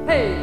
Hey!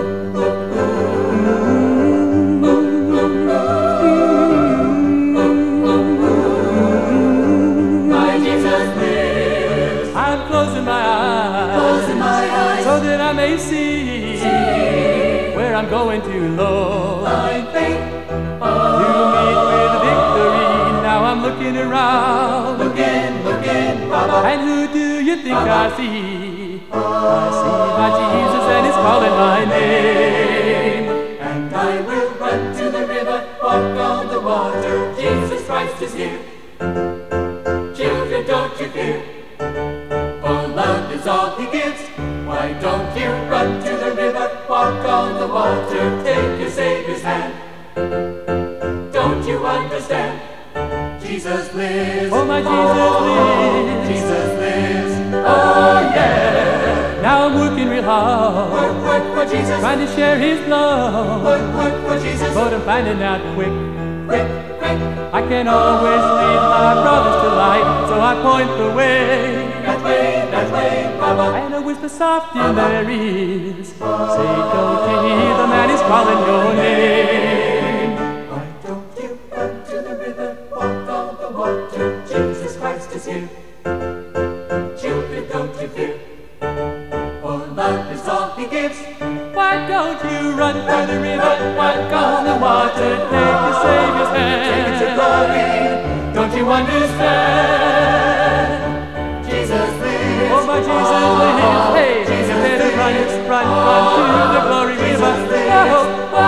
My Jesus lives. I'm closing my eyes, so that I may see where I'm going to, Lord. By faith, To meet with victory. Now I'm looking around. looking, Baba. And who do you think I see? I see my Jesus and he's calling my name. And I will run to the river, walk on the water. Jesus Christ is here. Children, don't you fear. For love is all he gives. Why don't you run to the river, walk on the water, take your Savior's hand? Don't you understand? Jesus lives. Oh, my Jesus lives. Jesus lives. Oh, yeah. Now I'm working real hard, Work for Jesus. trying to share his love. Work for Jesus. But I'm finding out quick, Quick, I can't always lead my brothers to light, so I point the way. that way, Baba. And a whisper soft in their ears, say, don't you hear the man is calling your name? Why don't you run to the river, walk on the water? Jesus Christ is here. Children, don't you fear. For love is all he gives. Why don't you run to the river, walk on the water, take your Savior's Take it to hand? glory. Don't you understand? Jesus lives. Oh, my Jesus lives. Hey, you better run to the glory river. Oh,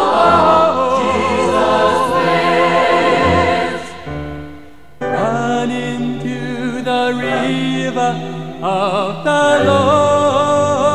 Jesus lives. run into the river of the Lord.